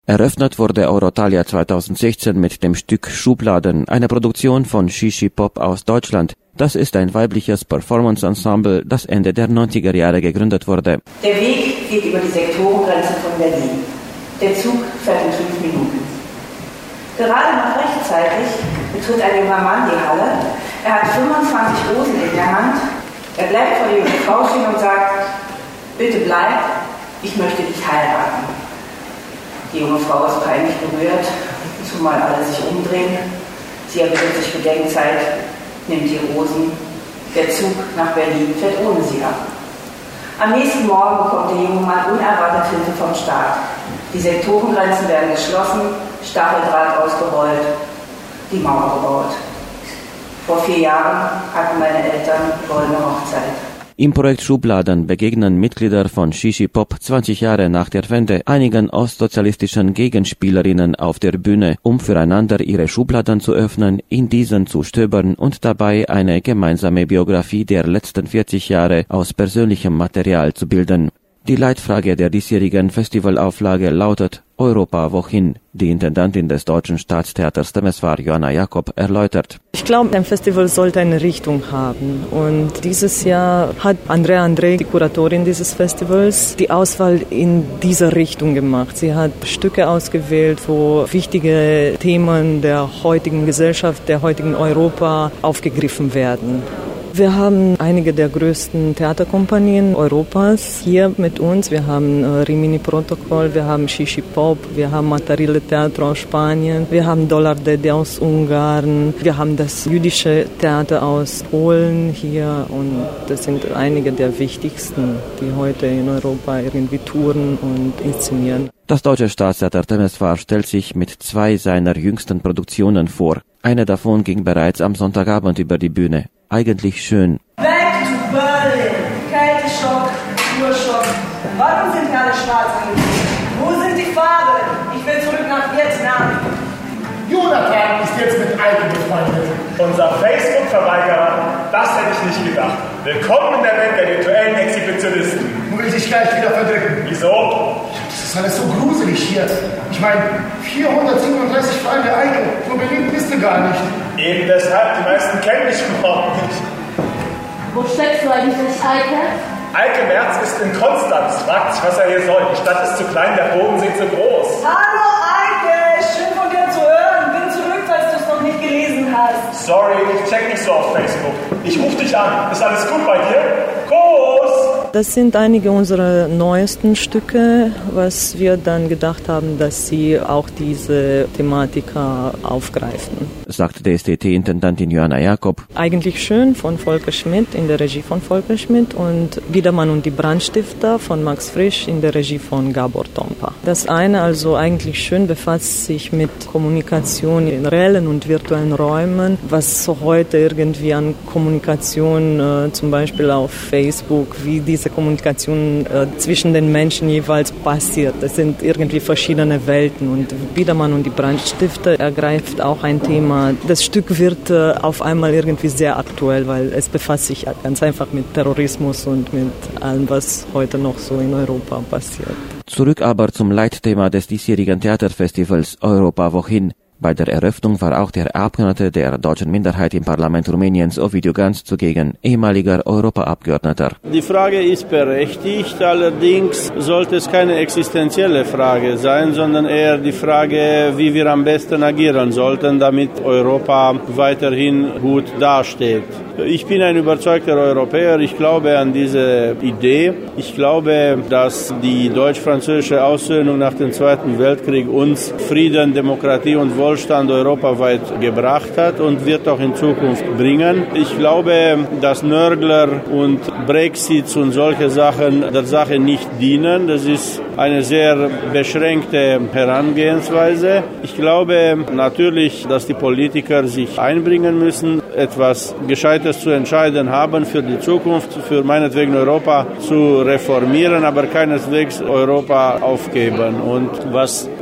Eröffnet wurde Eurotalia 2016 mit dem Stück Schubladen, eine Produktion von Shishi Pop aus Deutschland. Das ist ein weibliches Performance-Ensemble, das Ende der 90er Jahre gegründet wurde. Der Weg geht über die Sektorengrenze von Berlin. Der Zug fährt in 5 Minuten. Gerade noch rechtzeitig betritt ein junger Mann die Halle. Er hat 25 Rosen in der Hand. Er bleibt vor der jungen Frau stehen und sagt: Bitte bleib, ich möchte dich heiraten. Die junge Frau ist peinlich berührt, zumal alle sich umdrehen. Sie erwirbt sich Bedenkzeit, nimmt die Rosen. Der Zug nach Berlin fährt ohne sie ab. Am nächsten Morgen bekommt der junge Mann unerwartet Hilfe vom Staat. Die Sektorengrenzen werden geschlossen, Stacheldraht ausgerollt, die Mauer gebaut. Vor 4 Jahren hatten meine Eltern goldene Hochzeit. Im Projekt Schubladen begegnen Mitglieder von Shishi Pop 20 Jahre nach der Wende einigen ostsozialistischen Gegenspielerinnen auf der Bühne, um füreinander ihre Schubladen zu öffnen, in diesen zu stöbern und dabei eine gemeinsame Biografie der letzten 40 Jahre aus persönlichem Material zu bilden. Die Leitfrage der diesjährigen Festivalauflage lautet: Europa, wohin? Die Intendantin des Deutschen Staatstheaters Temesvar, Joanna Jakob, erläutert. Ich glaube, ein Festival sollte eine Richtung haben. Und dieses Jahr hat Andrea Andrei, die Kuratorin dieses Festivals, die Auswahl in dieser Richtung gemacht. Sie hat Stücke ausgewählt, wo wichtige Themen der heutigen Gesellschaft, der heutigen Europa aufgegriffen werden. Wir haben einige der größten Theaterkompanien Europas hier mit uns. Wir haben Rimini Protokoll, wir haben Shishi Pop, wir haben Matarile Teatro aus Spanien, wir haben Dollar Dede aus Ungarn, wir haben das jüdische Theater aus Polen hier und das sind einige der wichtigsten, die heute in Europa irgendwie touren und inszenieren. Das Deutsche Staatstheater Temesvar stellt sich mit 2 seiner jüngsten Produktionen vor. Eine davon ging bereits am Sonntagabend über die Bühne. Eigentlich schön. Back to Berlin. Kälteschock, Urschock. Warum sind wir alle schwarz angezogen? Wo sind die Farben? Ich will zurück nach Vietnam. Jonathan ist jetzt mit Eike befreundet. Unser Facebook-Verweigerer, das hätte ich nicht gedacht. Willkommen in der Welt der virtuellen Exhibitionisten. Du willst dich gleich wieder verdrücken. Wieso? Das ist alles so gruselig hier. Ich meine, 437 Freunde Eike. So beliebt bist du gar nicht. Eben deshalb, die meisten kennen mich überhaupt nicht. Wo steckst du eigentlich, Eike? Eike Merz ist in Konstanz, fragt sich, was er hier soll. Die Stadt ist zu klein, der Bodensee zu groß. Hallo Eike, schön von dir zu hören. Bin zurück, falls du es noch nicht gelesen hast. Sorry, ich check nicht so auf Facebook. Ich ruf dich an. Ist alles gut bei dir? Kuss! Das sind einige unserer neuesten Stücke, was wir dann gedacht haben, dass sie auch diese Thematik aufgreifen. Sagt DSDT-Intendantin Joanna Jakob. Eigentlich schön von Volker Schmidt in der Regie von Volker Schmidt und Biedermann und die Brandstifter von Max Frisch in der Regie von Gabor Tompa. Das eine, also eigentlich schön, befasst sich mit Kommunikation in reellen und virtuellen Räumen, was so heute irgendwie an Kommunikation zum Beispiel auf Facebook, wie diese Kommunikation zwischen den Menschen jeweils passiert. Das sind irgendwie verschiedene Welten und Biedermann und die Brandstifter ergreift auch ein Thema. Das Stück wird auf einmal irgendwie sehr aktuell, weil es befasst sich ganz einfach mit Terrorismus und mit allem, was heute noch so in Europa passiert. Zurück aber zum Leitthema des diesjährigen Theaterfestivals Europa, wohin? Bei der Eröffnung war auch der Abgeordnete der deutschen Minderheit im Parlament Rumäniens, Ovidiu Ganz, zugegen, ehemaliger Europaabgeordneter. Die Frage ist berechtigt, allerdings sollte es keine existenzielle Frage sein, sondern eher die Frage, wie wir am besten agieren sollten, damit Europa weiterhin gut dasteht. Ich bin ein überzeugter Europäer, ich glaube an diese Idee. Ich glaube, dass die deutsch-französische Aussöhnung nach dem Zweiten Weltkrieg uns Frieden, Demokratie und Wohlstand europaweit gebracht hat und wird auch in Zukunft bringen. Ich glaube, dass Nörgler und Brexits und solche Sachen der Sache nicht dienen. Das ist eine sehr beschränkte Herangehensweise. Ich glaube natürlich, dass die Politiker sich einbringen müssen, etwas Gescheites zu entscheiden haben für die Zukunft, für meinetwegen Europa zu reformieren, aber keineswegs Europa aufgeben. Und was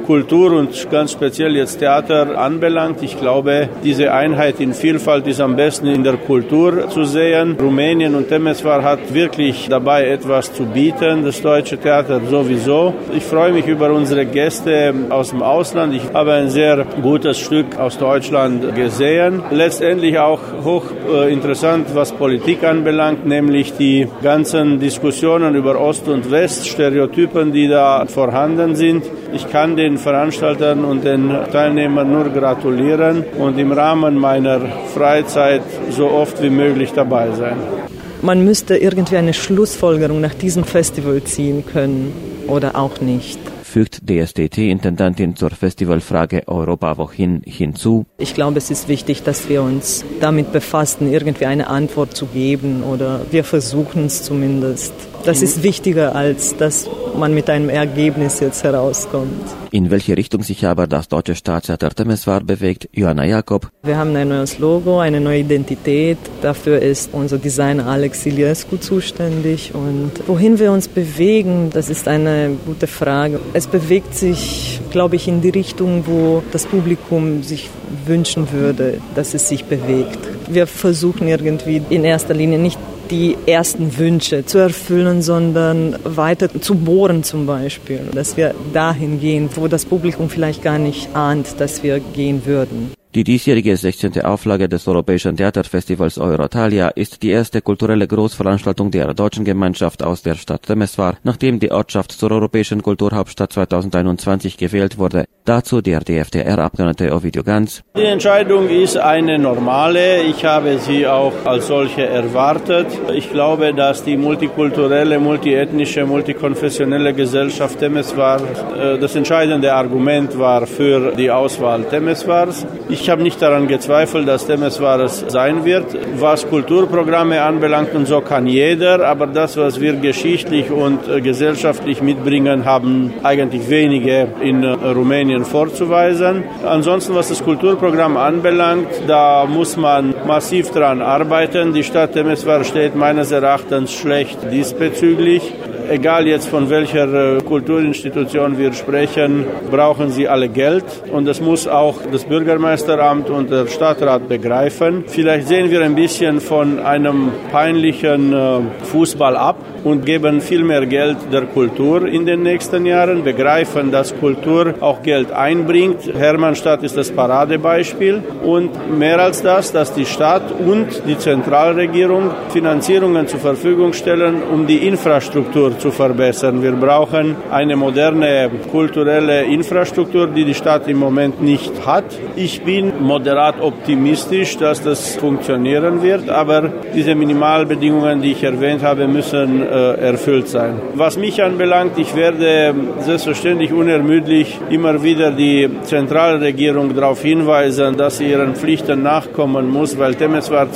Kultur und ganz speziell jetzt Theater anbelangt. Ich glaube, diese Einheit in Vielfalt ist am besten in der Kultur zu sehen. Rumänien und Temeswar hat wirklich dabei etwas zu bieten, das deutsche Theater sowieso. Ich freue mich über unsere Gäste aus dem Ausland. Ich habe ein sehr gutes Stück aus Deutschland gesehen. Letztendlich auch hochinteressant, was Politik anbelangt, nämlich die ganzen Diskussionen über Ost und West, Stereotypen, die da vorhanden sind. Ich kann den Veranstaltern und den Teilnehmern nur gratulieren und im Rahmen meiner Freizeit so oft wie möglich dabei sein. Man müsste irgendwie eine Schlussfolgerung nach diesem Festival ziehen können oder auch nicht. Fügt DSDT-Intendantin zur Festivalfrage Europa wohin hinzu. Ich glaube, es ist wichtig, dass wir uns damit befassen, irgendwie eine Antwort zu geben oder wir versuchen es zumindest. Das ist wichtiger, als dass man mit einem Ergebnis jetzt herauskommt. In welche Richtung sich aber das deutsche Staatstheater Temeswar bewegt, Johanna Jakob. Wir haben ein neues Logo, eine neue Identität. Dafür ist unser Designer Alex Iliescu zuständig. Und wohin wir uns bewegen, das ist eine gute Frage. Es bewegt sich, glaube ich, in die Richtung, wo das Publikum sich wünschen würde, dass es sich bewegt. Wir versuchen irgendwie in erster Linie nicht die ersten Wünsche zu erfüllen, sondern weiter zu bohren zum Beispiel, dass wir dahin gehen, wo das Publikum vielleicht gar nicht ahnt, dass wir gehen würden. Die diesjährige 16. Auflage des Europäischen Theaterfestivals Eurotalia ist die erste kulturelle Großveranstaltung der deutschen Gemeinschaft aus der Stadt Temeswar, nachdem die Ortschaft zur Europäischen Kulturhauptstadt 2021 gewählt wurde. Dazu der DFDR-Abgeordnete Ovidio Ganz. Die Entscheidung ist eine normale. Ich habe sie auch als solche erwartet. Ich glaube, dass die multikulturelle, multiethnische, multikonfessionelle Gesellschaft Temeswar das entscheidende Argument war für die Auswahl Temeswars. Ich habe nicht daran gezweifelt, dass Temeswar es sein wird. Was Kulturprogramme anbelangt und so kann jeder, aber das, was wir geschichtlich und gesellschaftlich mitbringen, haben eigentlich wenige in Rumänien vorzuweisen. Ansonsten, was das Kulturprogramm anbelangt, da muss man massiv daran arbeiten. Die Stadt Temeswar steht meines Erachtens schlecht diesbezüglich. Egal jetzt von welcher Kulturinstitution wir sprechen, brauchen sie alle Geld und das muss auch das Bürgermeisteramt und der Stadtrat begreifen. Vielleicht sehen wir ein bisschen von einem peinlichen Fußball ab und geben viel mehr Geld der Kultur in den nächsten Jahren, begreifen, dass Kultur auch Geld einbringt. Hermannstadt ist das Paradebeispiel und mehr als das, dass die Stadt und die Zentralregierung Finanzierungen zur Verfügung stellen, um die Infrastruktur zu verbessern. Wir brauchen eine moderne kulturelle Infrastruktur, die die Stadt im Moment nicht hat. Ich bin moderat optimistisch, dass das funktionieren wird, aber diese Minimalbedingungen, die ich erwähnt habe, müssen erfüllt sein. Was mich anbelangt, ich werde selbstverständlich unermüdlich immer wieder die Zentralregierung darauf hinweisen, dass sie ihren Pflichten nachkommen muss, weil Temeswar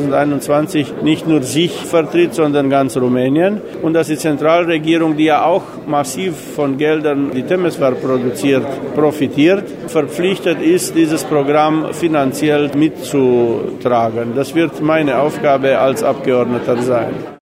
2021 nicht nur sich vertritt, sondern ganz Rumänien und dass die Zentralregierung, die ja auch massiv von Geldern, die Temeswar produziert, profitiert, verpflichtet ist, dieses Programm finanziell mitzutragen. Das wird meine Aufgabe als Abgeordneter sein.